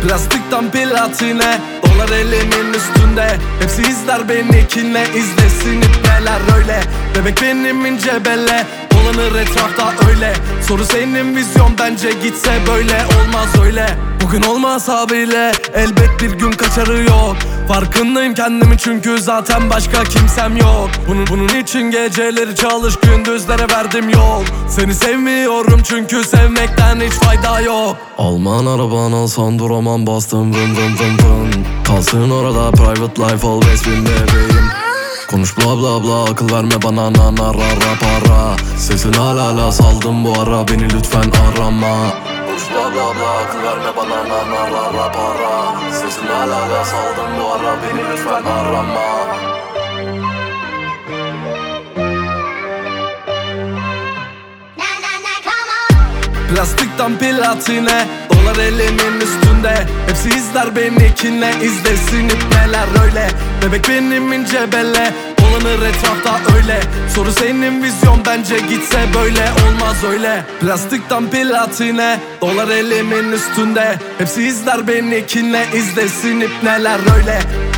Plastikten platine, dolar elimin üstünde. Hepsi izler beni kinle, izlesin ipneler öyle. Bebek benim ince belle, dolanır etrafta öyle. Soru senin vizyon, bence gitse böyle olmaz öyle. Bugün olmasa bile elbet bir gün kaçarı yok. Farkındayım kendimi çünkü zaten başka kimsem yok. Bunun için geceleri çalış, gündüzlere verdim yol. Seni sevmiyorum çünkü sevmekten hiç fayda yok. Alman araban alsan duramam, bastım vın vın vın vın. Kalsın orada private life always win bebeğim. Konuş bla bla bla, akıl verme bana nana rara para. Sesin hala saldım bu ara, beni lütfen arama. Konuş bla bla bla, akıl verme bana nana rara para. Sesin hala saldım bu ara, beni lütfen arama. Plastikten platine, dolar elimin üstünde. Hepsi izler beni kinle, izlesin ipneler öyle. Bebek benim ince belle, dolanır etrafta öyle. Soru senin vizyon, bence gitse böyle olmaz öyle. Plastikten platine, dolar elimin üstünde. Hepsi izler beni kinle, izlesin ipneler öyle.